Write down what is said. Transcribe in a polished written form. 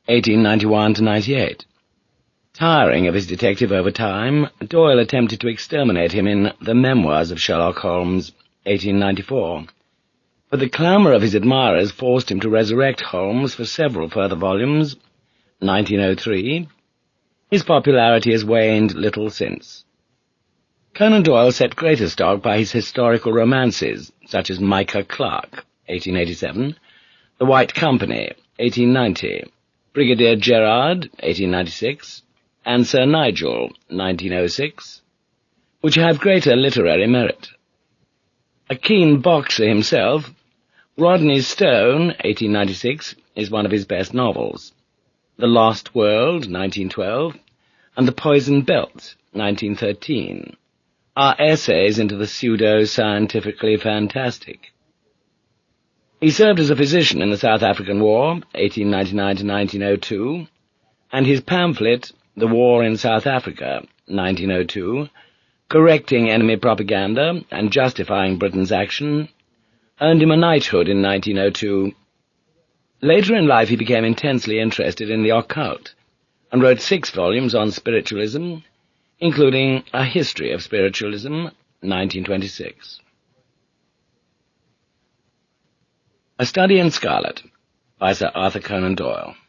1891–98. Tiring of his detective over time, Doyle attempted to exterminate him in The Memoirs of Sherlock Holmes, 1894. But the clamour of his admirers forced him to resurrect Holmes for several further volumes, 1903. His popularity has waned little since. Conan Doyle set greater stock by his historical romances, such as Micah Clarke, 1887, The White Company, 1890, Brigadier Gerard, 1896, and Sir Nigel, 1906, which have greater literary merit. A keen boxer himself, Rodney Stone, 1896, is one of his best novels. The Lost World, 1912, and The Poison Belt, 1913, are essays into the pseudo-scientifically fantastic. He served as a physician in the South African War, 1899–1902, and his pamphlet, The War in South Africa, 1902, correcting enemy propaganda and justifying Britain's action, earned him a knighthood in 1902. Later in life he became intensely interested in the occult, and wrote 6 volumes on spiritualism, including A History of Spiritualism, 1926. A Study in Scarlet, by Sir Arthur Conan Doyle.